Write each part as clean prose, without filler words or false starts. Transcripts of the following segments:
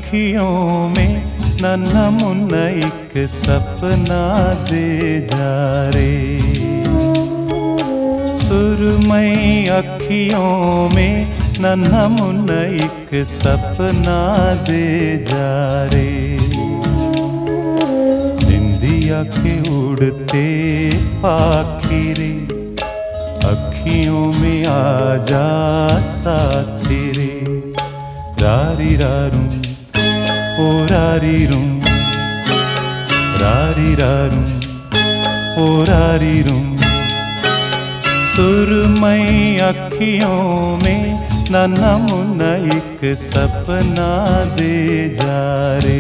अखियों में नन्हा मुन्ना एक सपना दे जा रे। सुरमई अखियों में नन्हा मुन्ना एक सपना दे जा रे। निंदिया के उड़ते पाखी रे, अखियों में आ जा साथी रे। रारी रारूं ओ रारी रूं, रारी रारूं ओ रारी रूं। सुरमई अखियों में नन्हा मुन्ना एक सपना दे जा रे।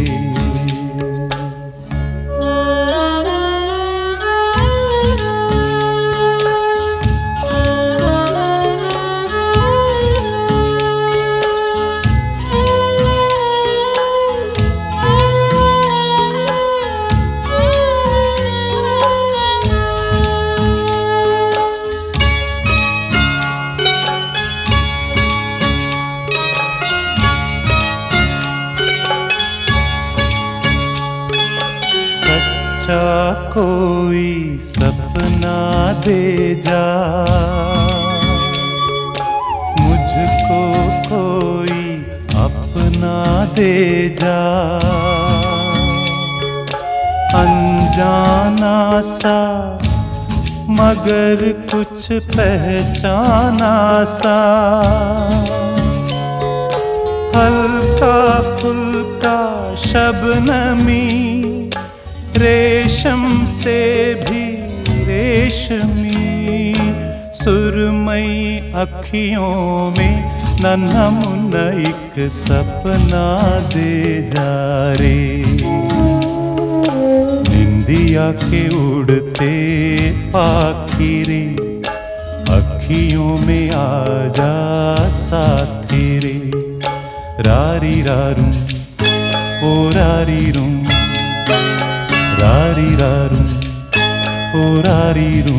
सच्चा कोई सपना दे जा, मुझको कोई अपना दे जा। अनजाना सा मगर कुछ पहचाना सा, हल्का फुल्का शबनमी रेशम से भी रेशमी। सुरमई अखियों में नन्हा मुन्ना एक सपना दे जा रे। निंदिया के उड़ते पाखी रे, अखियों में आ जा साथी रे। रारी रारूं ओ रारी रूं, रारी रारूं ओ रारी रूं।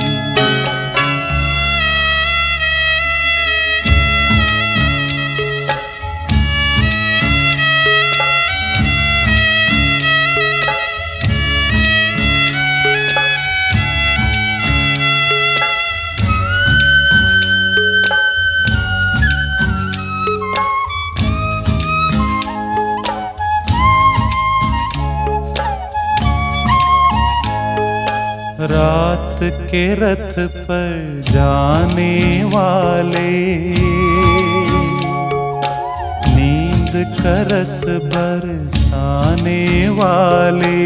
रात के रथ पर जाने वाले, नींद का रस बरसाने वाले।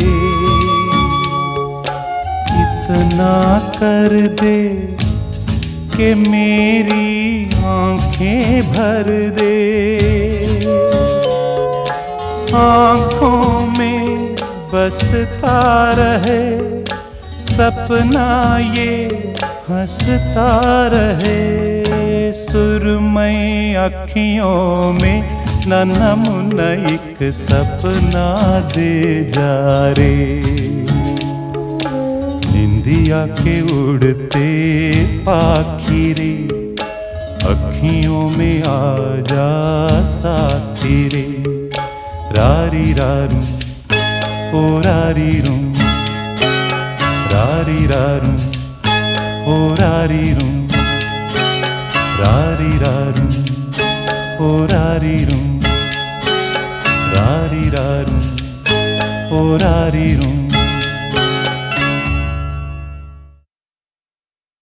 इतना कर दे कि मेरी आंखें भर दे। आंखों में बसता रहे सपना ये हंसता रहे। सुरमई अखियों में नन्हा मुन्ना एक सपना दे जा रे। निंदिया के उड़ते पाखी रे, अखियों में आ जा साथी रे। रारी रारूं ओ रारी रूं, रारी रारूं ओ रारी रूं। रारी रारूं ओ रारी रूं, रारी रारूं ओ रारी रूं।